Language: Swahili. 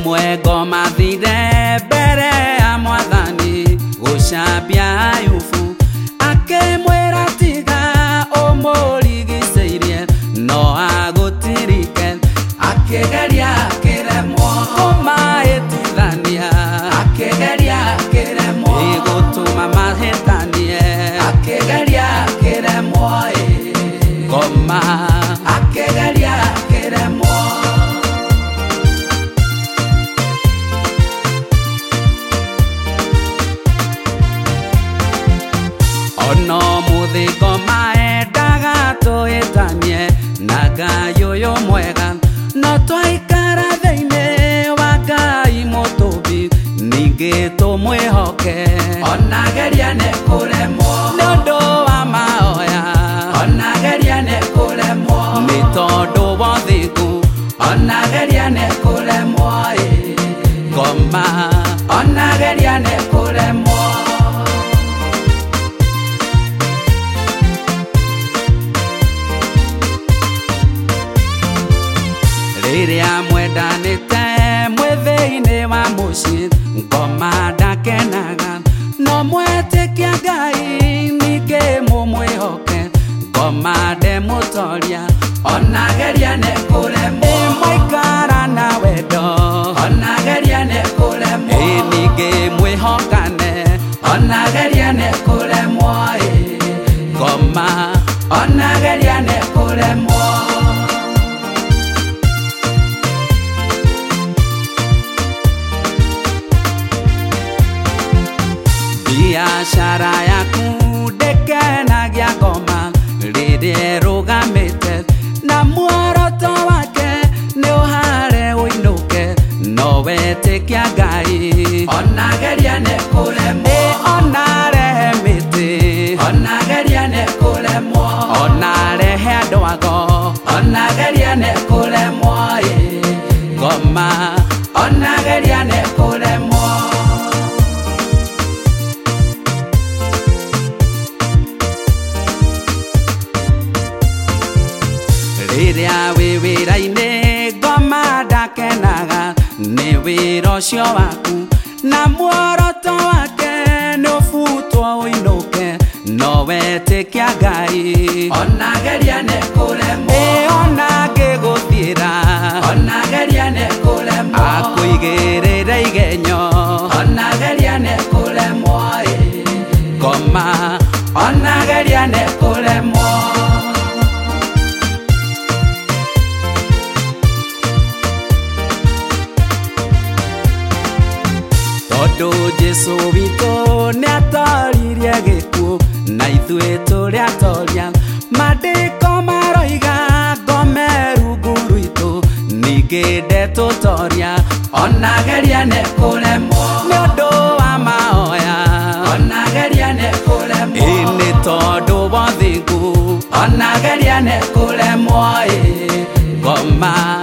rimwe ngoma thire mbere ya mwathani gucambia Ayubu akimwira tiga umurigiceirie no agutirike akigeria kiremwo kumaitithania akigeria kiremwo igutuma mahitanie akigeria kiremwo ngoma akigeria kiremwo ono muthi ngoma endaga tuitanie na Ngai uyu mwega no twaikara thiini wa Ngai mutumbi ningi tumwihoke ona geria ni kuremwo ni undu wa maoya ona geria ni kuremwo ni tondu wa thiku ona geria ni kuremwo ngoma ona geria ni kuremwo riria mwendanite mwithiini wa mucii ngoma ndakenaga no mwetikia Ngai ningi mumwihoke ngoma ndemutoria ona geria ni kuremwo mwaikara na wendo ona geria ni kuremwo ningi mwihokane ona geria ni kuremwo ngoma ona geria ni kuremwo biashara yaku ndekenagia ngoma riria rugamite na muoroto wake ni uhare uinuke no wetikia Ngai ona geria ni kuremwo ona rehe miti ona geria ni kuremwo ona rehe andu ago ona geria ni kuremwo ngoma ona geria ni kuremwo riria wi wira-ini ngoma ndakenaga ni wira ucio waku na muoroto wake ni ufutwo uinuke no wetikia Ngai ona geria ni kuremwo ona ngiguthira ona geria ni kuremwo akuigirire igenyo ona geria ni kuremwo ngoma ona geria ni kuremwo tondu Jesu witũ nĩatoririe gĩkuũ na ithuĩ tũrĩ atoria mandĩko maroiga ngome rungu rwitũ ningĩ ndetũtoria ona geria nĩ kũremwo nĩ ũndũ wa mahoya ona geria nĩ kũremwo nĩ tondũ wa ũthingu ona geria nĩ kũremwo ngoma